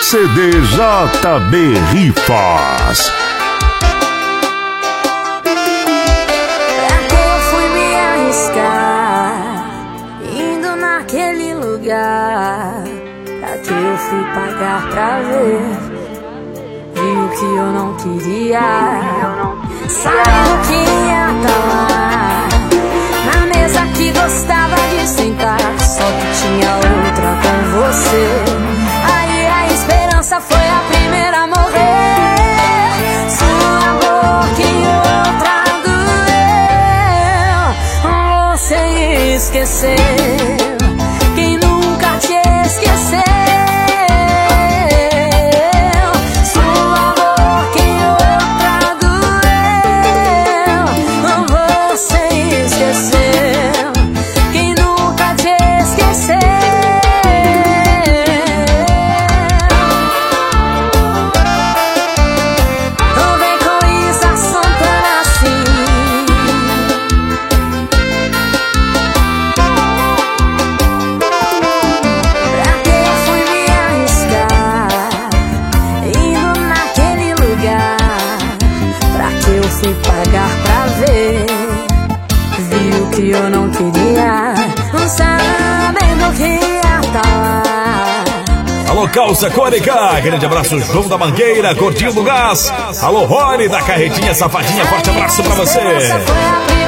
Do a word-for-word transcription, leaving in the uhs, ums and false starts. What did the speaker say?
C D J B Rifas. Pra que eu fui me arriscar, indo naquele lugar? Pra que eu fui pagar pra ver? Viu que eu não queria, sabendo que ia tá lá, na mesa que gostava de sentar, só que tinha outra com você. Aí a esperança foi a primeira a morrer. Sua boca e outra doeu. Você esqueceu quem nunca te esqueceu. Sua boca e outra doeu. Você esqueceu quem nunca te esqueceu. Fui pagar pra ver, viu que eu não queria, sabendo que ia tá lá. Alô, Calça Cônica, grande abraço, João da Mangueira, Gordinho do Gás. Alô, Rony da Carretinha Safadinha, forte abraço pra você.